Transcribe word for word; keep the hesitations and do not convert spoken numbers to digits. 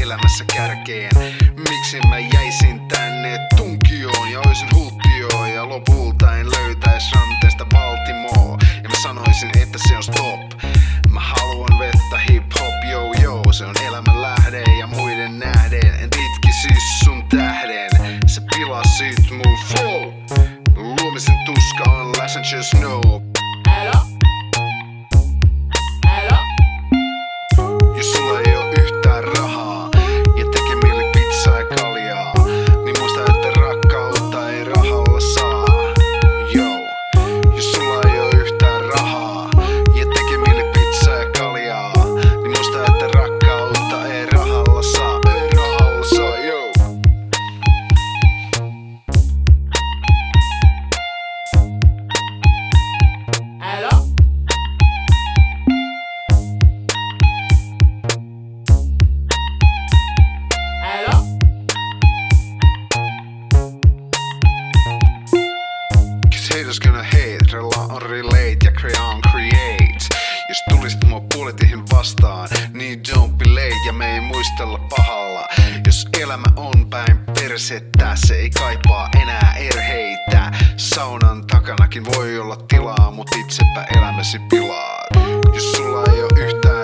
elämässä kärkeen. Miksi mä jäisin tänne tunkioon ja oisin hulttioon ja lopulta en löytäis ranteesta Baltimore. Ja mä sanoisin, että se on stop. Mä haluan vettä hip-hop, yo yo. Se on elämän lähde ja muiden nähden en itkisis sun tähden. Sä pilasit mun flow. Luomisen tuska on less and just know. Älä. Älä. Jos sulla ei oo yhtään rahaa ja tekee mieli pizzaa ja kaljaa, niin muista, että rakkautta ei rahalla saa. Yo. Jos sulla ei oo yhtään rahaa ja tekee mieli pizzaa ja kaljaa, niin muista, että rakkautta ei rahalla saa. Ei rahalla saa, yo. Älä. Älä. Cause haters gonna hate, rela on relate ja crea on create. Jos tulisit mua puolitihin vastaan, niin don't be late ja me ei muistella pahalla. Jos elämä on päin persettä, se ei kaipaa enää erheitä. Saunan takanakin voi olla tilaa, mut itsepä elämäsi pilaat. Jos sulla ei oo yhtään